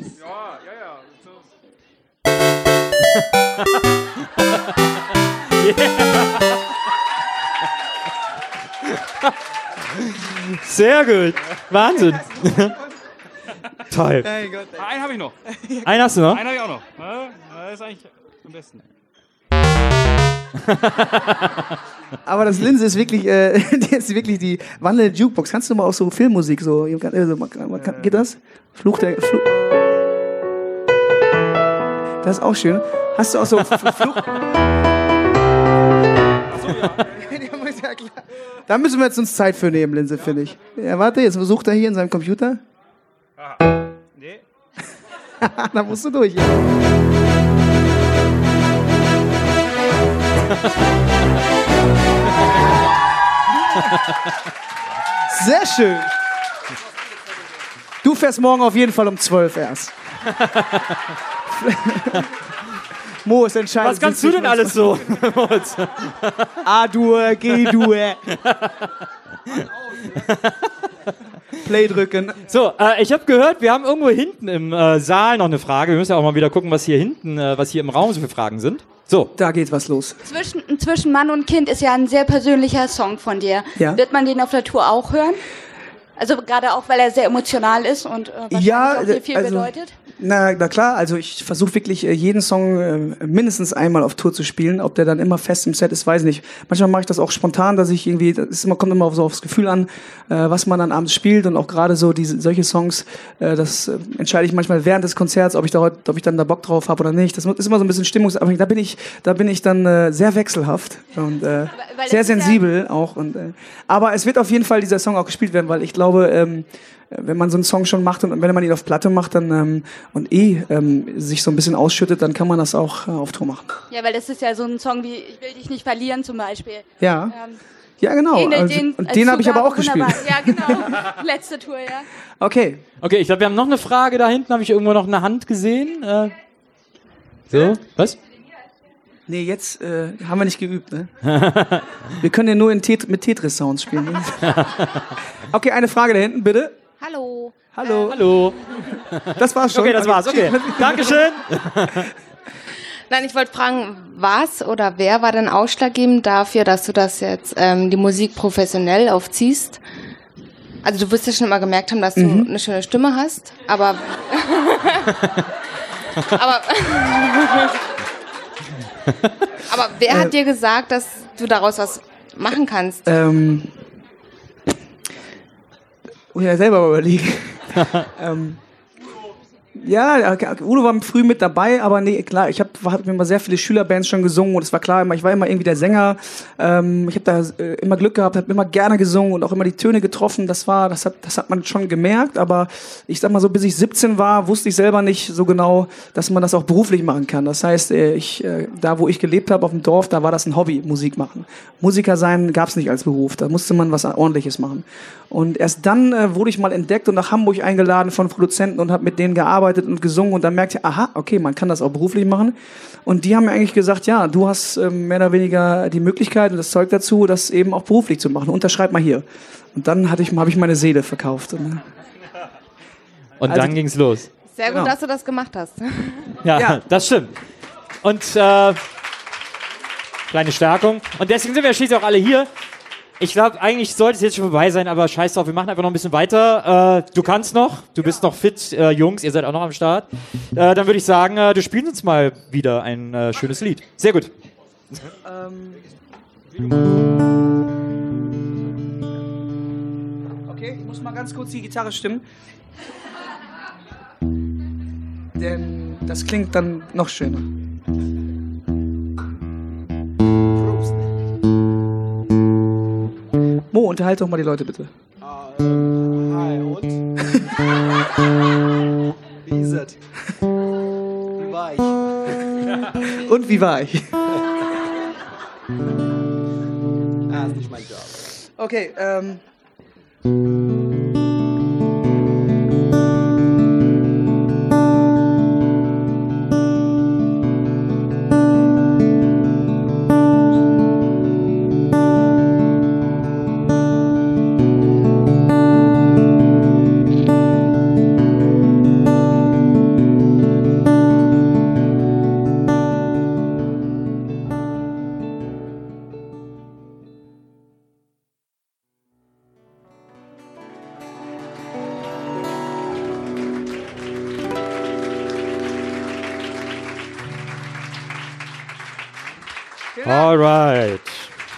Sehr gut. Wahnsinn. Toll. Hey Gott, ey. Einen habe ich noch. Einen hast du noch? Einen habe ich auch noch. Ja, das ist eigentlich am besten. Aber das Linse ist wirklich, äh, die ist wirklich die wandelnde Jukebox. Kannst du mal auch so Filmmusik so, also, man, man kann, geht das? Fluch der, Fluch. Das ist auch schön. Hast du auch so F- Fluch? Achso, ja. Ja, klar. Da müssen wir jetzt uns Zeit für nehmen, Linse, finde ich. Ja, warte, jetzt versucht er hier in seinem Computer. Aha. Nee. Da musst du durch. Ja. Sehr schön. Du fährst morgen auf jeden Fall um zwölf erst. Mo ist entscheidend. Was kannst du denn alles so? A-Dur, G-Dur. Play drücken. So, äh, ich habe gehört, wir haben irgendwo hinten im äh, Saal noch eine Frage. Wir müssen ja auch mal wieder gucken, was hier hinten, äh, was hier im Raum so für Fragen sind. So. Da geht was los. Zwischen, zwischen Mann und Kind ist ja ein sehr persönlicher Song von dir. Ja. Wird man den auf der Tour auch hören? Also gerade auch, weil er sehr emotional ist und äh, wahrscheinlich Ja, auch dir viel also- bedeutet? Na, na klar, also ich versuche wirklich äh, jeden Song äh, mindestens einmal auf Tour zu spielen. Ob der dann immer fest im Set ist, weiß ich nicht. Manchmal mache ich das auch spontan, dass ich irgendwie, das ist immer, kommt immer so aufs Gefühl an, äh, was man dann abends spielt und auch gerade so diese solche Songs, äh, das äh, entscheide ich manchmal während des Konzerts, ob ich da heute, ob ich dann da Bock drauf habe oder nicht. Das ist immer so ein bisschen stimmungsabhängig. Da bin ich, da bin ich dann äh, sehr wechselhaft und äh, weil sehr das ist ja- sensibel auch. Und äh, aber es wird auf jeden Fall dieser Song auch gespielt werden, weil ich glaube, ähm, wenn man so einen Song schon macht und wenn man ihn auf Platte macht dann ähm, und eh ähm, sich so ein bisschen ausschüttet, dann kann man das auch äh, auf Tour machen. Ja, weil das ist ja so ein Song wie Ich will dich nicht verlieren zum Beispiel. Ja, Ähm, ja genau. ähnelt Also, den und als den habe ich aber Zugabe auch gespielt. wunderbar. Ja, genau. Letzte Tour, ja. Okay. Okay, ich glaube, wir haben noch eine Frage. Da hinten habe ich irgendwo noch eine Hand gesehen. Äh, so, was? Nee, jetzt äh, haben wir nicht geübt, ne? Wir können ja nur in Tet- mit Tetris-Sounds spielen. Ne? Okay, eine Frage da hinten, bitte. Hallo. Hallo. Hallo. Das war's schon. Okay, das war's. Okay. Dankeschön. Nein, ich wollte fragen, was oder wer war denn ausschlaggebend dafür, dass du das jetzt, ähm, die Musik professionell aufziehst? Also du wirst ja schon immer gemerkt haben, dass du Mhm. eine schöne Stimme hast, aber... aber... aber wer hat Äh. dir gesagt, dass du daraus was machen kannst? Ähm, muss ich ja selber mal überlegen. ähm, ja, Udo war früh mit dabei, aber nee, klar, ich habe hab mir immer sehr viele Schülerbands schon gesungen und es war klar, immer, ich war immer irgendwie der Sänger. Ähm, ich habe da äh, immer Glück gehabt, habe immer gerne gesungen und auch immer die Töne getroffen. Das war, das hat, das hat man schon gemerkt, aber ich sag mal so, bis ich siebzehn war, wusste ich selber nicht so genau, dass man das auch beruflich machen kann. Das heißt, äh, ich, äh, da wo ich gelebt habe auf dem Dorf, da war das ein Hobby, Musik machen. Musiker sein gab es nicht als Beruf, da musste man was Ordentliches machen. Und erst dann äh, wurde ich mal entdeckt und nach Hamburg eingeladen von Produzenten und habe mit denen gearbeitet und gesungen und dann merkte ich, aha, okay, man kann das auch beruflich machen. Und die haben mir eigentlich gesagt, ja, du hast äh, mehr oder weniger die Möglichkeit und das Zeug dazu, das eben auch beruflich zu machen. Unterschreib mal hier. Und dann hatte ich, habe ich meine Seele verkauft. Und, Und Also- dann ging's los. Sehr gut, genau. dass du das gemacht hast. Ja, Ja. das stimmt. Und äh, kleine Stärkung. Und deswegen sind wir schließlich auch alle hier. Ich glaube, eigentlich sollte es jetzt schon vorbei sein, aber scheiß drauf, wir machen einfach noch ein bisschen weiter. Äh, du kannst noch, du bist noch fit, äh, Jungs, ihr seid auch noch am Start. Äh, dann würde ich sagen, äh, du spielst uns mal wieder ein äh, schönes Lied. Sehr gut. Okay, ich muss mal ganz kurz die Gitarre stimmen. Denn das klingt dann noch schöner. Mo, unterhalte doch mal die Leute bitte. Hi, und? Wie ist es? Wie war ich? Und wie war ich? Ah, ist nicht mein Job. Okay, ähm. Alright.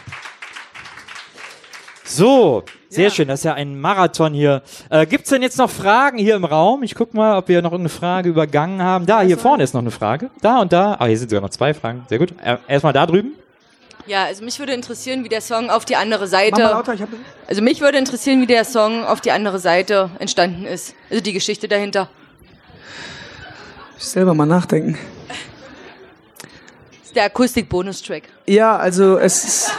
So, sehr ja. schön, das ist ja ein Marathon hier. Äh, gibt's denn jetzt noch Fragen hier im Raum? Ich guck mal, ob wir noch eine Frage übergangen haben. Da, hier vorne ist noch eine Frage. Da und da. Ah, hier sind sogar noch zwei Fragen. Sehr gut. Äh, erstmal da drüben. Ja, also mich würde interessieren, wie der Song Auf die andere Seite... Mach mal lauter, ich hab... Also mich würde interessieren, wie der Song Auf die andere Seite entstanden ist. Also die Geschichte dahinter. Ich selber mal nachdenken. Das ist der Akustik-Bonus-Track. Ja, also es ist...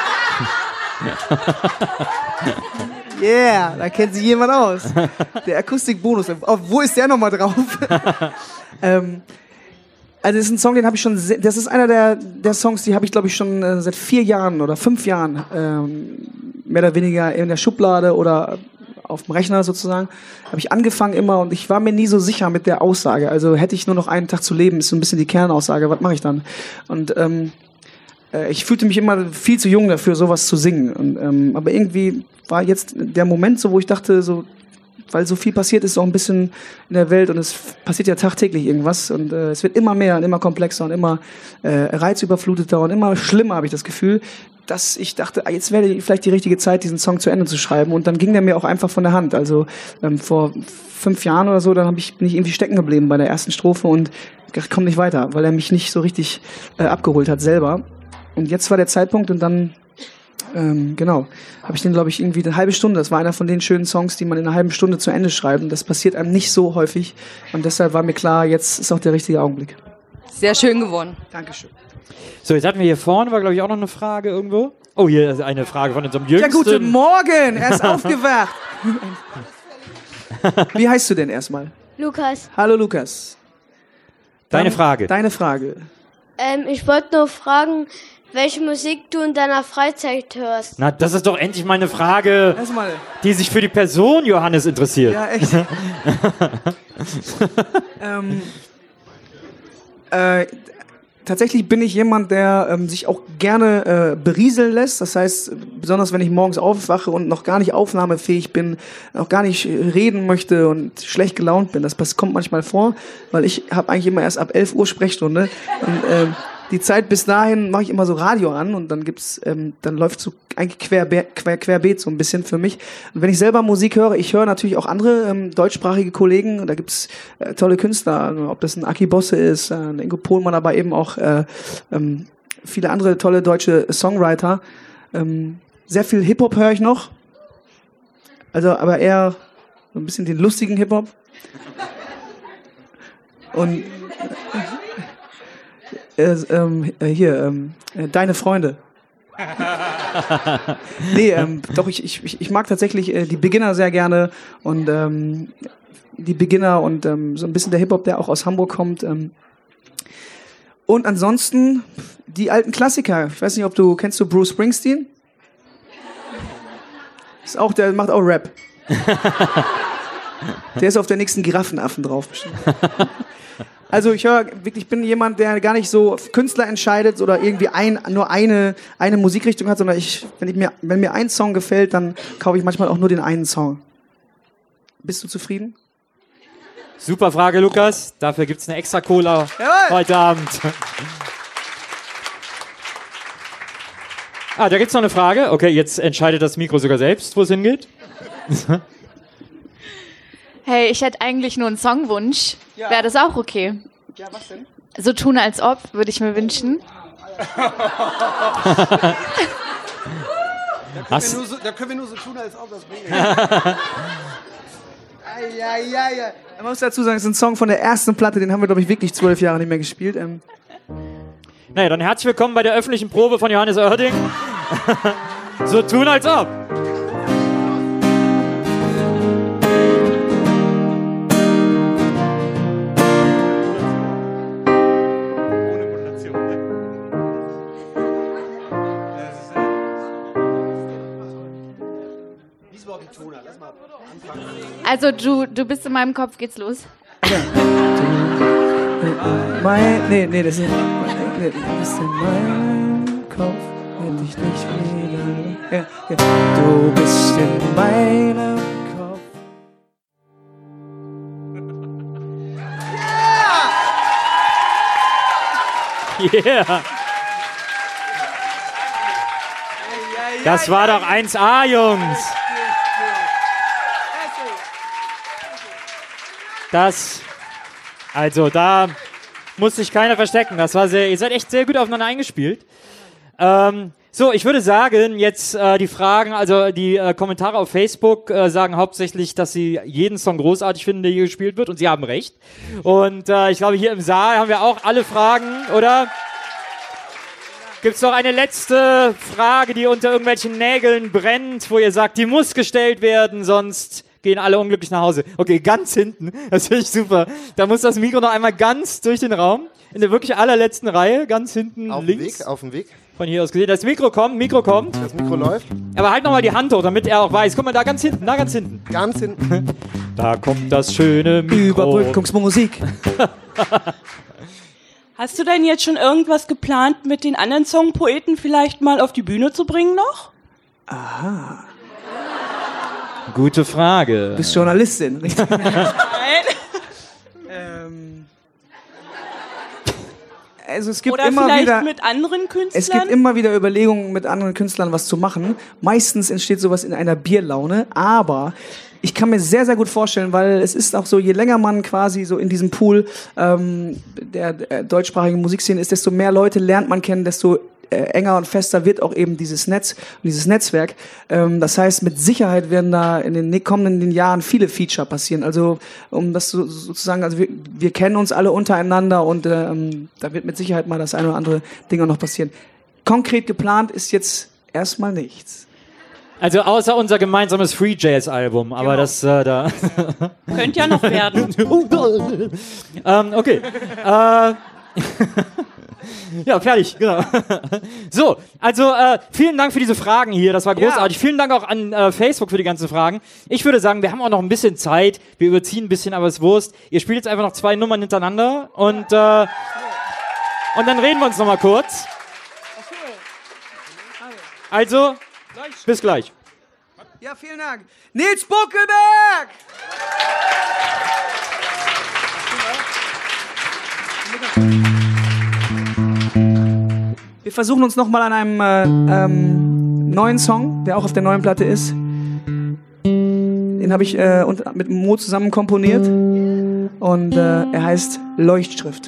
Yeah, da kennt sich jemand aus. Der Akustik-Bonus. Auf, wo ist der nochmal drauf? ähm, also das ist ein Song, den habe ich schon... Sehr, das ist einer der, der Songs, die habe ich, glaube ich, schon äh, seit vier Jahren oder fünf Jahren ähm, mehr oder weniger in der Schublade oder auf dem Rechner sozusagen. Habe ich angefangen immer und ich war mir nie so sicher mit der Aussage. Also hätte ich nur noch einen Tag zu leben, ist so ein bisschen die Kernaussage. Was mache ich dann? Und... Ähm, ich fühlte mich immer viel zu jung dafür, sowas zu singen. Und, ähm, aber irgendwie war jetzt der Moment so, wo ich dachte, so, weil so viel passiert ist, auch ein bisschen in der Welt und es passiert ja tagtäglich irgendwas und äh, es wird immer mehr und immer komplexer und immer äh, reizüberfluteter und immer schlimmer, habe ich das Gefühl, dass ich dachte, ah, jetzt wäre vielleicht die richtige Zeit, diesen Song zu Ende zu schreiben. Und dann ging der mir auch einfach von der Hand. Also ähm, vor fünf Jahren oder so, dann hab ich, bin ich irgendwie stecken geblieben bei der ersten Strophe und ich komme nicht weiter, weil er mich nicht so richtig äh, abgeholt hat selber. Und jetzt war der Zeitpunkt und dann, ähm, genau, habe ich den, glaube ich, irgendwie eine halbe Stunde. Das war einer von den schönen Songs, die man in einer halben Stunde zu Ende schreibt. Und das passiert einem nicht so häufig. Und deshalb war mir klar, jetzt ist auch der richtige Augenblick. Sehr schön geworden. Dankeschön. So, jetzt hatten wir hier vorne, war, glaube ich, auch noch eine Frage irgendwo. Oh, hier ist eine Frage von unserem Jüngsten. Ja, guten Morgen, er ist aufgewacht. Wie heißt du denn erstmal? Lukas. Hallo, Lukas. Deine Frage. Deine Frage. Ähm, ich wollte nur fragen, welche Musik du in deiner Freizeit hörst. Na, das ist doch endlich mal eine Frage, Erstmal. die sich für die Person Johannes interessiert. Ja, echt. ähm, äh, tatsächlich bin ich jemand, der ähm, sich auch gerne äh, berieseln lässt. Das heißt, besonders wenn ich morgens aufwache und noch gar nicht aufnahmefähig bin, noch gar nicht reden möchte und schlecht gelaunt bin. Das, das kommt manchmal vor, weil ich habe eigentlich immer erst ab elf Uhr Sprechstunde. Und, äh, die Zeit bis dahin mache ich immer so Radio an und dann gibt's, ähm, dann läuft so eigentlich querbeet, quer, querbeet so ein bisschen für mich. Und wenn ich selber Musik höre, ich höre natürlich auch andere ähm, deutschsprachige Kollegen, da gibt's äh, tolle Künstler, ob das ein Aki Bosse ist, äh, ein Ingo Pohlmann, aber eben auch äh, ähm, viele andere tolle deutsche Songwriter. Ähm, sehr viel Hip-Hop höre ich noch, also aber eher so ein bisschen den lustigen Hip-Hop. Und Äh, ähm, hier, ähm, äh, deine Freunde. nee, ähm, doch, ich, ich, ich mag tatsächlich äh, die Beginner sehr gerne und ähm, die Beginner und ähm, so ein bisschen der Hip-Hop, der auch aus Hamburg kommt. Ähm. Und ansonsten die alten Klassiker. Ich weiß nicht, ob du, kennst du Bruce Springsteen? Ist auch, der macht auch Rap. Der ist auf der nächsten Giraffenaffen drauf bestimmt. Also ich höre wirklich, ich bin jemand, der gar nicht so Künstler entscheidet oder irgendwie ein, nur eine, eine Musikrichtung hat, sondern ich, wenn ich mir, wenn mir ein Song gefällt, dann kaufe ich manchmal auch nur den einen Song. Bist du zufrieden? Super Frage, Lukas. Dafür gibt's eine extra Cola heute Abend. Ah, da gibt's noch eine Frage. Okay, jetzt entscheidet das Mikro sogar selbst, wo es hingeht. Hey, ich hätte eigentlich nur einen Songwunsch. Ja. Wäre das auch okay? Ja, was denn? So tun als ob, würde ich mir wünschen. Da können, wir nur so, da können wir nur so tun, als ob das bringt. Ja, ja, ja. Man muss dazu sagen, es ist ein Song von der ersten Platte, den haben wir, glaube ich, wirklich zwölf Jahre nicht mehr gespielt. Ähm. Naja, dann herzlich willkommen bei der öffentlichen Probe von Johannes Oerding. So tun als ob. Also du, du bist in meinem Kopf, geht's los? Ja. Mein, nee, nee, das ist... Nee, du bist in meinem Kopf, wenn ich nicht wieder... Ja, ja. Du bist in meinem Kopf... Yeah! Das war doch eins A, Jungs. Das, also da muss sich keiner verstecken. Das war sehr, ihr seid echt sehr gut aufeinander eingespielt. Ähm, so, ich würde sagen, jetzt äh, die Fragen, also die äh, Kommentare auf Facebook äh, sagen hauptsächlich, dass sie jeden Song großartig finden, der hier gespielt wird, und sie haben recht. Und äh, ich glaube, hier im Saal haben wir auch alle Fragen, oder? Gibt's noch eine letzte Frage, die unter irgendwelchen Nägeln brennt, wo ihr sagt, die muss gestellt werden, sonst gehen alle unglücklich nach Hause. Okay, ganz hinten, das finde ich super. Da muss das Mikro noch einmal ganz durch den Raum, in der wirklich allerletzten Reihe, ganz hinten auf links. Weg, auf dem Weg. Von hier aus gesehen. Das Mikro kommt, Mikro kommt. Das Mikro läuft. Aber halt nochmal die Hand hoch, damit er auch weiß. Guck mal, da ganz hinten, da ganz hinten. Ganz hinten. Da kommt das schöne Mikro. Überbrückungsmusik. Hast du denn jetzt schon irgendwas geplant, mit den anderen Songpoeten vielleicht mal auf die Bühne zu bringen noch? Aha. Gute Frage. Du bist Journalistin, richtig? Nein. ähm, also es gibt Oder immer vielleicht wieder, mit anderen Künstlern? Es gibt immer wieder Überlegungen, mit anderen Künstlern was zu machen. Meistens entsteht sowas in einer Bierlaune, aber ich kann mir sehr, sehr gut vorstellen, weil es ist auch so, je länger man quasi so in diesem Pool ähm, der, der deutschsprachigen Musikszene ist, desto mehr Leute lernt man kennen, desto äh, enger und fester wird auch eben dieses Netz und dieses Netzwerk. Ähm, das heißt, mit Sicherheit werden da in den kommenden Jahren viele Feature passieren. Also um das so, sozusagen, also wir, wir kennen uns alle untereinander und ähm, da wird mit Sicherheit mal das eine oder andere Ding auch noch passieren. Konkret geplant ist jetzt erstmal nichts. Also außer unser gemeinsames Free Jazz Album, aber genau. das äh, da könnte ja noch werden. ähm, okay. Äh, ja, fertig, genau. So, also äh, vielen Dank für diese Fragen hier, das war großartig. Ja. Vielen Dank auch an äh, Facebook für die ganzen Fragen. Ich würde sagen, wir haben auch noch ein bisschen Zeit, wir überziehen ein bisschen, aber es ist Wurst. Ihr spielt jetzt einfach noch zwei Nummern hintereinander und, äh, und dann reden wir uns noch mal kurz. Also, bis gleich. Ja, vielen Dank. Nils Buckelberg! Wir versuchen uns nochmal an einem äh, ähm, neuen Song, der auch auf der neuen Platte ist. Den habe ich äh, mit Mo zusammen komponiert. Und äh, er heißt Leuchtschrift.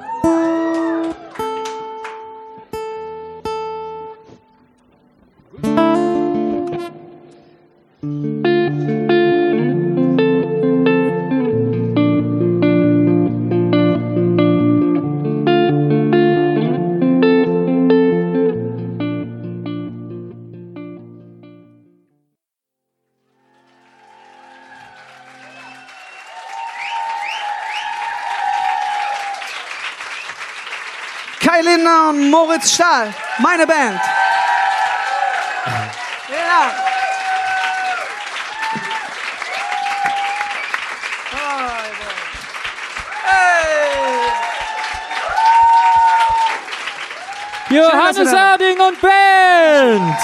Kai Lindner und Moritz Stahl, meine Band. Ja. Hey. Johannes Erding und Band.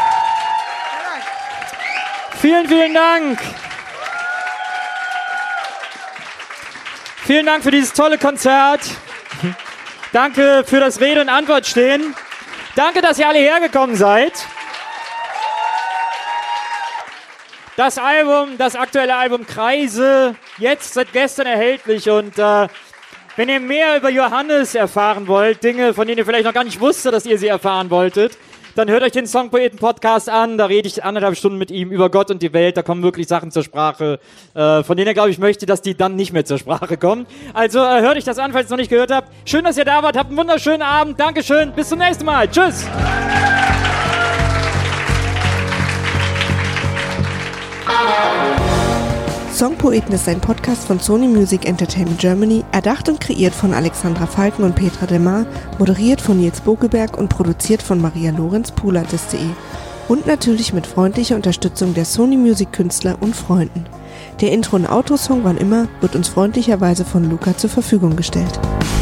Vielen, vielen Dank. Vielen Dank für dieses tolle Konzert. Danke für das Rede und Antwort stehen. Danke, dass ihr alle hergekommen seid. Das Album, das aktuelle Album Kreise, jetzt seit gestern erhältlich. Und äh, wenn ihr mehr über Johannes erfahren wollt, Dinge, von denen ihr vielleicht noch gar nicht wusstet, dass ihr sie erfahren wolltet, dann hört euch den Songpoeten-Podcast an. Da rede ich anderthalb Stunden mit ihm über Gott und die Welt. Da kommen wirklich Sachen zur Sprache, äh, von denen er, glaube ich, möchte, dass die dann nicht mehr zur Sprache kommen. Also äh, hört euch das an, falls ihr es noch nicht gehört habt. Schön, dass ihr da wart. Habt einen wunderschönen Abend. Dankeschön. Bis zum nächsten Mal. Tschüss. Songpoeten ist ein Podcast von Sony Music Entertainment Germany, erdacht und kreiert von Alexandra Falken und Petra Demar, moderiert von Nils Bokelberg und produziert von Maria Lorenz, Poulartist punkt de und natürlich mit freundlicher Unterstützung der Sony Music Künstler und Freunden. Der Intro- und Outro-Song Wann immer wird uns freundlicherweise von Luca zur Verfügung gestellt.